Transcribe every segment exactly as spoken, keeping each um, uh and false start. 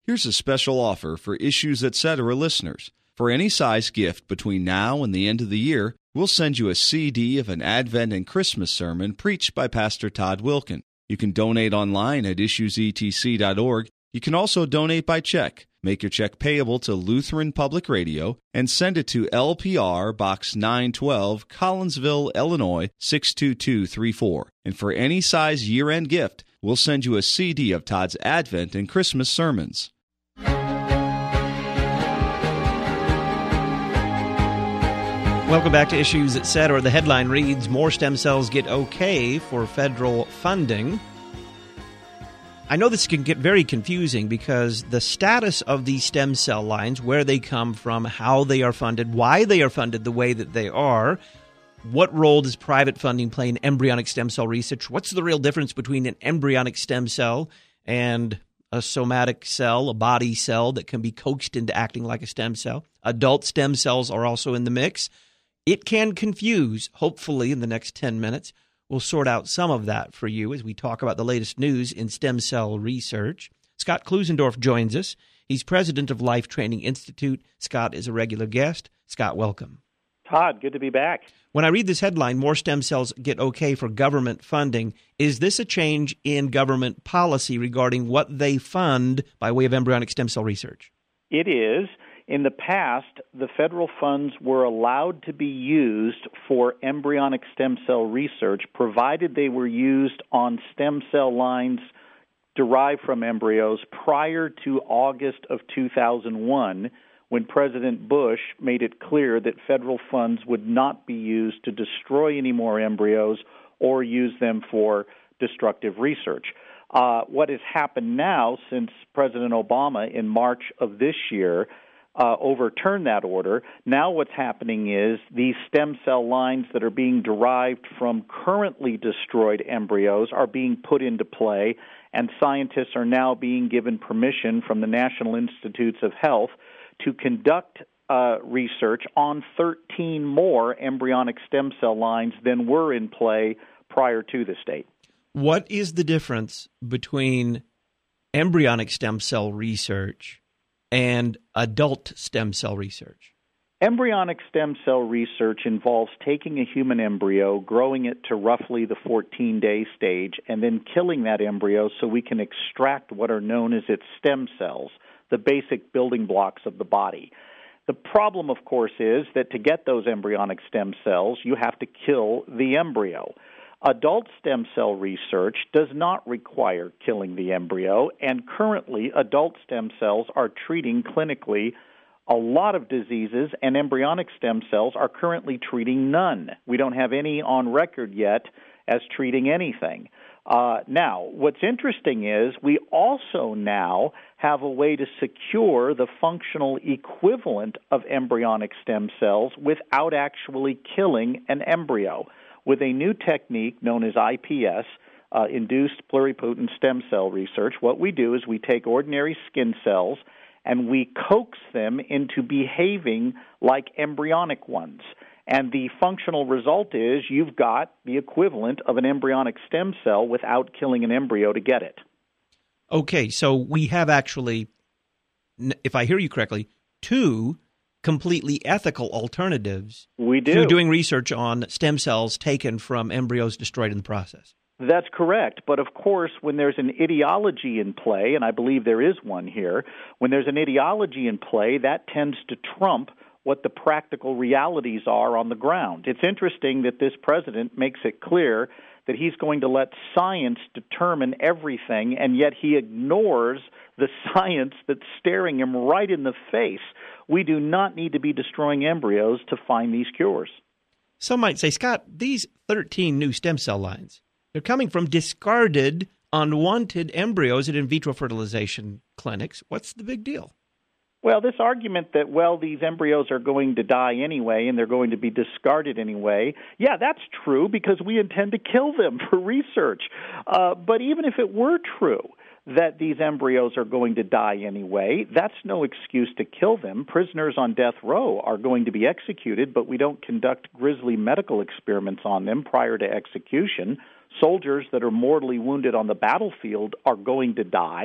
Here's a special offer for Issues Etc. listeners. For any size gift between now and the end of the year, we'll send you a C D of an Advent and Christmas sermon preached by Pastor Todd Wilkin. You can donate online at issues e t c dot org. You can also donate by check. Make your check payable to Lutheran Public Radio and send it to L P R Box nine twelve, Collinsville, Illinois six two two three four. And for any size year-end gift, we'll send you a C D of Todd's Advent and Christmas sermons. Welcome back to Issues Etc. The headline reads, More Stem Cells Get Okay for Federal Funding. I know this can get very confusing because the status of these stem cell lines, where they come from, how they are funded, why they are funded the way that they are, what role does private funding play in embryonic stem cell research, what's the real difference between an embryonic stem cell and a somatic cell, a body cell that can be coaxed into acting like a stem cell. Adult stem cells are also in the mix. It can confuse. Hopefully, in the next ten minutes, we'll sort out some of that for you as we talk about the latest news in stem cell research. Scott Klusendorf joins us. He's president of Life Training Institute. Scott is a regular guest. Scott, welcome. Todd, good to be back. When I read this headline, More Stem Cells Get Okay for Government Funding, is this a change in government policy regarding what they fund by way of embryonic stem cell research? It is. In the past, the federal funds were allowed to be used for embryonic stem cell research, provided they were used on stem cell lines derived from embryos prior to August of two thousand one, when President Bush made it clear that federal funds would not be used to destroy any more embryos or use them for destructive research. Uh, what has happened now since President Obama in March of this year Uh, overturn that order. Now what's happening is these stem cell lines that are being derived from currently destroyed embryos are being put into play, and scientists are now being given permission from the National Institutes of Health to conduct uh, research on thirteen more embryonic stem cell lines than were in play prior to this date. What is the difference between embryonic stem cell research and adult stem cell research? Embryonic stem cell research involves taking a human embryo, growing it to roughly the fourteen-day stage, and then killing that embryo so we can extract what are known as its stem cells, the basic building blocks of the body. The problem, of course, is that to get those embryonic stem cells, you have to kill the embryo. Adult stem cell research does not require killing the embryo, and currently adult stem cells are treating clinically a lot of diseases, and embryonic stem cells are currently treating none. We don't have any on record yet as treating anything. Uh, now, what's interesting is we also now have a way to secure the functional equivalent of embryonic stem cells without actually killing an embryo. With a new technique known as I P S, uh, induced pluripotent stem cell research, what we do is we take ordinary skin cells and we coax them into behaving like embryonic ones. And the functional result is you've got the equivalent of an embryonic stem cell without killing an embryo to get it. Okay, so we have actually, if I hear you correctly, two completely ethical alternatives we do. to doing research on stem cells taken from embryos destroyed in the process. That's correct. But of course, when there's an ideology in play, and I believe there is one here, when there's an ideology in play, that tends to trump what the practical realities are on the ground. It's interesting that this president makes it clear that he's going to let science determine everything, and yet he ignores the science that's staring him right in the face. We do not need to be destroying embryos to find these cures. Some might say, Scott, these thirteen new stem cell lines, they're coming from discarded, unwanted embryos at in vitro fertilization clinics. What's the big deal? Well, this argument that, well, these embryos are going to die anyway and they're going to be discarded anyway, yeah, that's true because we intend to kill them for research. Uh, but even if it were true that these embryos are going to die anyway, that's no excuse to kill them. Prisoners on death row are going to be executed, but we don't conduct grisly medical experiments on them prior to execution. Soldiers that are mortally wounded on the battlefield are going to die,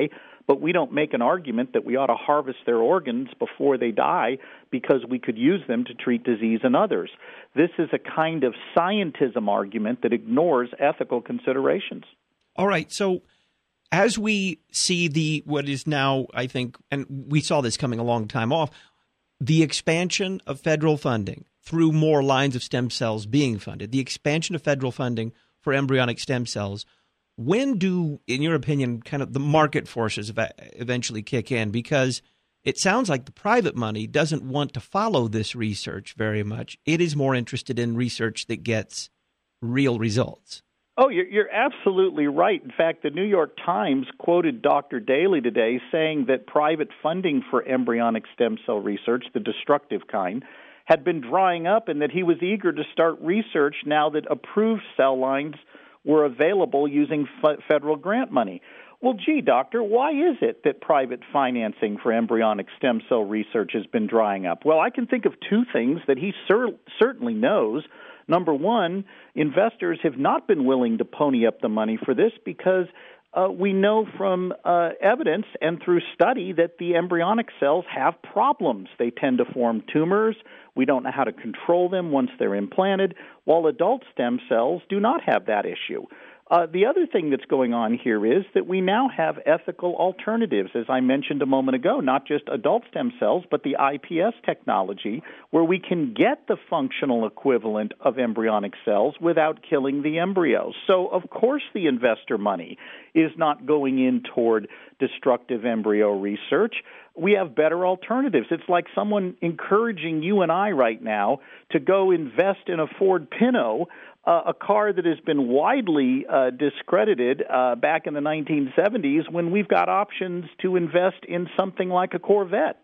but we don't make an argument that we ought to harvest their organs before they die because we could use them to treat disease in others. This is a kind of scientism argument that ignores ethical considerations. All right, so as we see the what is now, I think, and we saw this coming a long time off, the expansion of federal funding through more lines of stem cells being funded, the expansion of federal funding for embryonic stem cells, when do, in your opinion, kind of the market forces eventually kick in? Because it sounds like the private money doesn't want to follow this research very much. It is more interested in research that gets real results. Oh, you're, you're absolutely right. In fact, the New York Times quoted Doctor Daly today saying that private funding for embryonic stem cell research, the destructive kind, had been drying up and that he was eager to start research now that approved cell lines were available using f- federal grant money. Well, gee, doctor, why is it that private financing for embryonic stem cell research has been drying up? Well, I can think of two things that he cer- certainly knows. Number one, investors have not been willing to pony up the money for this because uh, we know from uh, evidence and through study that the embryonic cells have problems. They tend to form tumors. We don't know how to control them once they're implanted, while adult stem cells do not have that issue. Uh, the other thing that's going on here is that we now have ethical alternatives, as I mentioned a moment ago, not just adult stem cells, but the I P S technology, where we can get the functional equivalent of embryonic cells without killing the embryos. So, of course, the investor money is not going in toward destructive embryo research. We have better alternatives. It's like someone encouraging you and I right now to go invest in a Ford Pinto, Uh, a car that has been widely uh, discredited uh, back in the nineteen seventies, when we've got options to invest in something like a Corvette.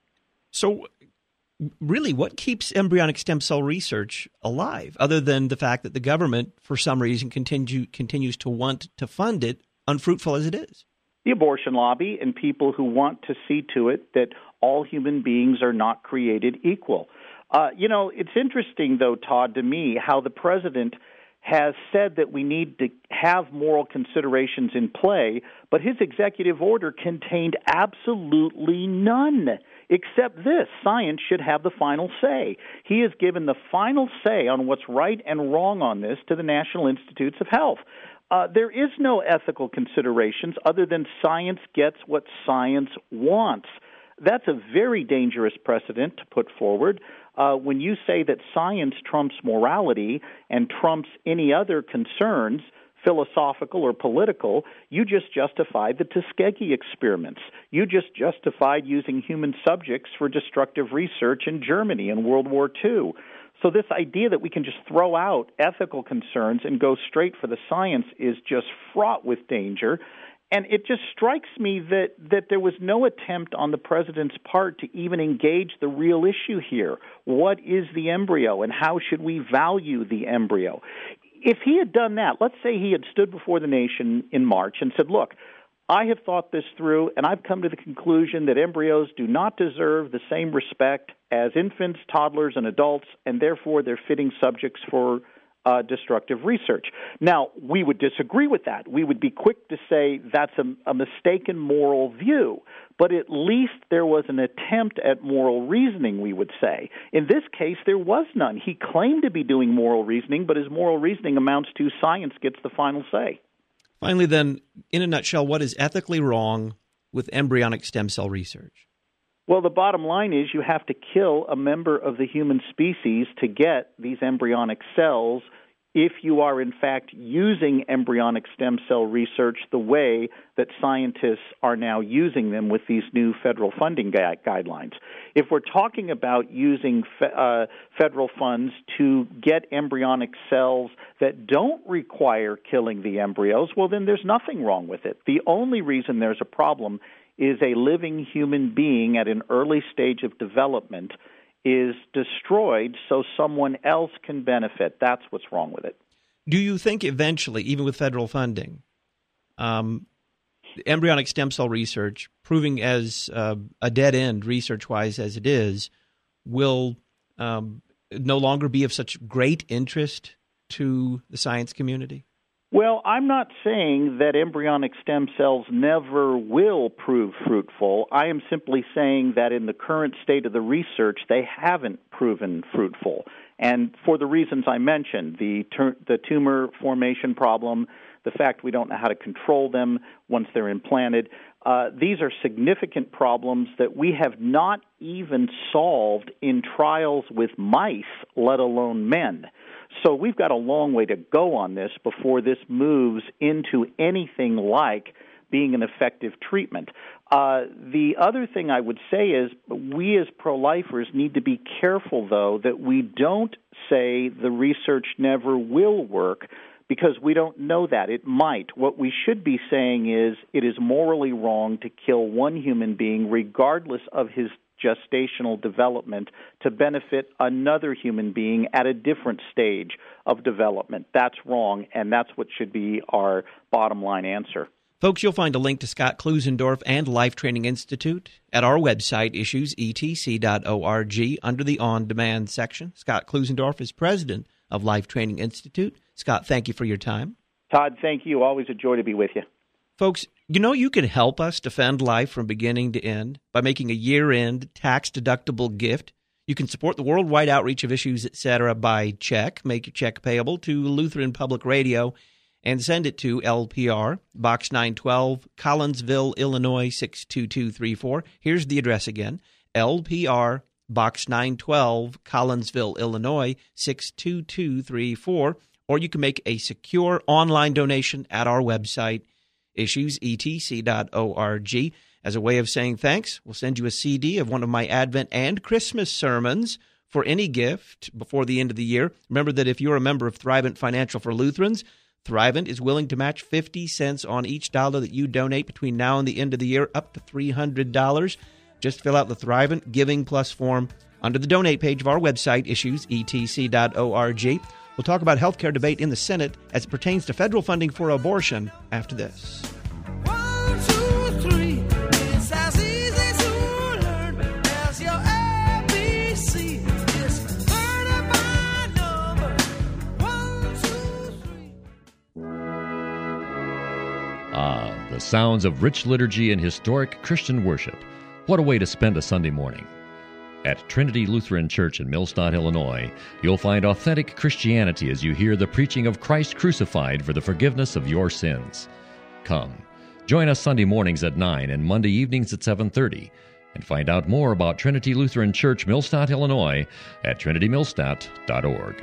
So really, what keeps embryonic stem cell research alive, other than the fact that the government, for some reason, continue, continues to want to fund it, unfruitful as it is? The abortion lobby and people who want to see to it that all human beings are not created equal. Uh, you know, it's interesting, though, Todd, to me, how the president has said that we need to have moral considerations in play, but his executive order contained absolutely none, except this: science should have the final say. He has given the final say on what's right and wrong on this to the National Institutes of Health. Uh, there is no ethical considerations other than science gets what science wants. That's a very dangerous precedent to put forward. Uh, when you say that science trumps morality and trumps any other concerns, philosophical or political, you just justified the Tuskegee experiments. You just justified using human subjects for destructive research in Germany in World War Two. So this idea that we can just throw out ethical concerns and go straight for the science is just fraught with danger. And it just strikes me that, that there was no attempt on the president's part to even engage the real issue here. What is the embryo, and how should we value the embryo? If he had done that, let's say he had stood before the nation in March and said, look, I have thought this through, and I've come to the conclusion that embryos do not deserve the same respect as infants, toddlers, and adults, and therefore they're fitting subjects for Uh, destructive research. Now, we would disagree with that. We would be quick to say that's a, a mistaken moral view, but at least there was an attempt at moral reasoning, we would say. In this case, there was none. He claimed to be doing moral reasoning, but his moral reasoning amounts to science gets the final say. Finally, then, in a nutshell, what is ethically wrong with embryonic stem cell research? Well, the bottom line is you have to kill a member of the human species to get these embryonic cells if you are, in fact, using embryonic stem cell research the way that scientists are now using them with these new federal funding gui- guidelines. If we're talking about using fe- uh, federal funds to get embryonic cells that don't require killing the embryos, well, then there's nothing wrong with it. The only reason there's a problem is a living human being at an early stage of development is destroyed so someone else can benefit. That's what's wrong with it. Do you think eventually, even with federal funding, um, embryonic stem cell research, proving as uh, a dead end research-wise as it is, will um, no longer be of such great interest to the science community? Well, I'm not saying that embryonic stem cells never will prove fruitful. I am simply saying that in the current state of the research, they haven't proven fruitful. And for the reasons I mentioned, the, ter- the tumor formation problem, the fact we don't know how to control them once they're implanted, uh, these are significant problems that we have not even solved in trials with mice, let alone men. So we've got a long way to go on this before this moves into anything like being an effective treatment. Uh, the other thing I would say is we as pro-lifers need to be careful, though, that we don't say the research never will work, because we don't know that. It might. What we should be saying is it is morally wrong to kill one human being regardless of his gestational development to benefit another human being at a different stage of development. That's wrong, and that's what should be our bottom line answer. Folks, you'll find a link to Scott Klusendorf and Life Training Institute at our website, issues e t c dot org, under the On Demand section. Scott Klusendorf is president of Life Training Institute. Scott, thank you for your time. Todd, thank you. Always a joy to be with you. Folks, you know you can help us defend life from beginning to end by making a year-end tax-deductible gift. You can support the worldwide outreach of Issues, et cetera by check. Make your check payable to Lutheran Public Radio and send it to L P R, Box nine twelve, Collinsville, Illinois, six two two three four. Here's the address again, L P R, Box nine twelve, Collinsville, Illinois, six two two three four. Or you can make a secure online donation at our website, issues e t c dot org. As a way of saying thanks, we'll send you a C D of one of my Advent and Christmas sermons for any gift before the end of the year. Remember that if you're a member of Thrivent Financial for Lutherans, Thrivent is willing to match fifty cents on each dollar that you donate between now and the end of the year, up to three hundred dollars. Just fill out the Thrivent Giving Plus form under the donate page of our website, issues e t c dot org. We'll talk about healthcare debate in the Senate as it pertains to federal funding for abortion after this. One, two, three. It's as easy to learn as your A B C. Just learn it by number. One, two, three. Ah, the sounds of rich liturgy and historic Christian worship. What a way to spend a Sunday morning. At Trinity Lutheran Church in Millstadt, Illinois, you'll find authentic Christianity as you hear the preaching of Christ crucified for the forgiveness of your sins. Come, join us Sunday mornings at nine and Monday evenings at seven thirty, and find out more about Trinity Lutheran Church, Millstadt, Illinois, at trinity millstadt dot org.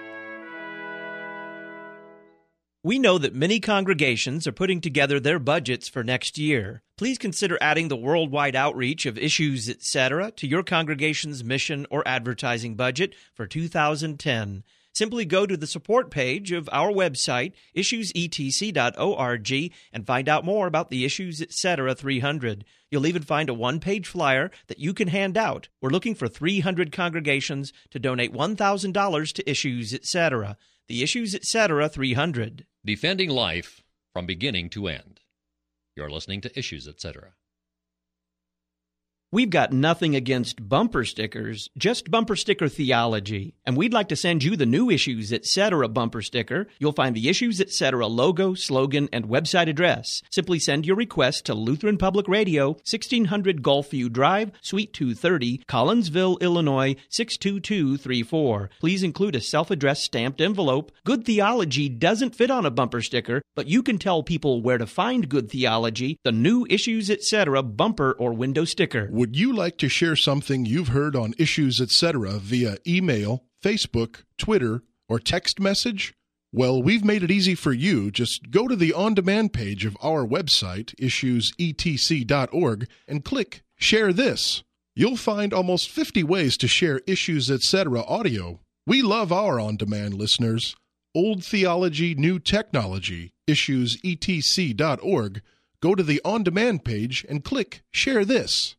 We know that many congregations are putting together their budgets for next year. Please consider adding the worldwide outreach of Issues, et cetera to your congregation's mission or advertising budget for two thousand ten. Simply go to the support page of our website, issues e t c dot org, and find out more about the Issues, et cetera three hundred. You'll even find a one-page flyer that you can hand out. We're looking for three hundred congregations to donate one thousand dollars to Issues, et cetera. The Issues, et cetera three hundred. Defending life from beginning to end. You're listening to Issues, et cetera. We've got nothing against bumper stickers, just bumper sticker theology. And we'd like to send you the new Issues, et cetera bumper sticker. You'll find the Issues, et cetera logo, slogan, and website address. Simply send your request to Lutheran Public Radio, sixteen hundred Gulfview Drive, Suite two thirty, Collinsville, Illinois, six two two three four. Please include a self-addressed stamped envelope. Good theology doesn't fit on a bumper sticker, but you can tell people where to find good theology, the new Issues, et cetera bumper or window sticker. Would you like to share something you've heard on Issues, et cetera via email, Facebook, Twitter, or text message? Well, we've made it easy for you. Just go to the on-demand page of our website, issues e t c dot org, and click Share This. You'll find almost fifty ways to share Issues, et cetera audio. We love our on-demand listeners. Old theology, new technology, issues e t c dot org. Go to the on-demand page and click Share This.